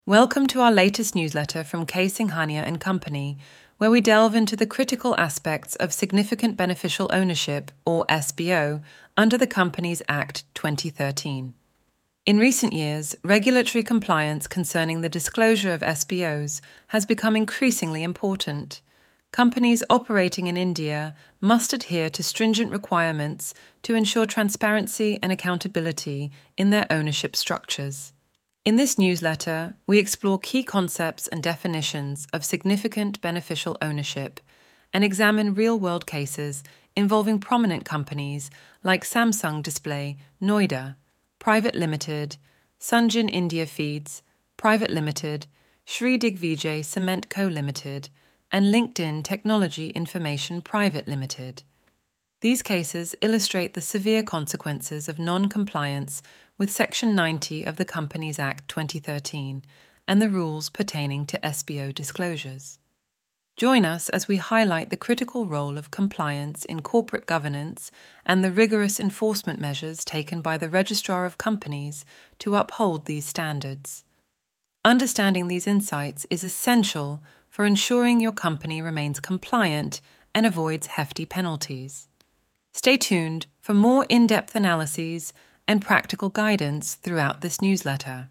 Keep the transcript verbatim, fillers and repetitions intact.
Welcome to our latest newsletter from K. Singhania and Company, where we delve into the critical aspects of Significant Beneficial Ownership, or S B O, under the Companies Act twenty thirteen. In recent years, regulatory compliance concerning the disclosure of S B Os has become increasingly important. Companies operating in India must adhere to stringent requirements to ensure transparency and accountability in their ownership structures. In this newsletter, we explore key concepts and definitions of significant beneficial ownership and examine real-world cases involving prominent companies like Samsung Display, Noida, Private Limited, Sunjin India Feeds, Private Limited, Shri Digvijay Cement Co Limited, and LinkedIn Technology Information Private Limited. These cases illustrate the severe consequences of non-compliance with Section ninety of the Companies Act twenty thirteen and the rules pertaining to S B O disclosures. Join us as we highlight the critical role of compliance in corporate governance and the rigorous enforcement measures taken by the Registrar of Companies to uphold these standards. Understanding these insights is essential for ensuring your company remains compliant and avoids hefty penalties. Stay tuned for more in-depth analyses and practical guidance throughout this newsletter.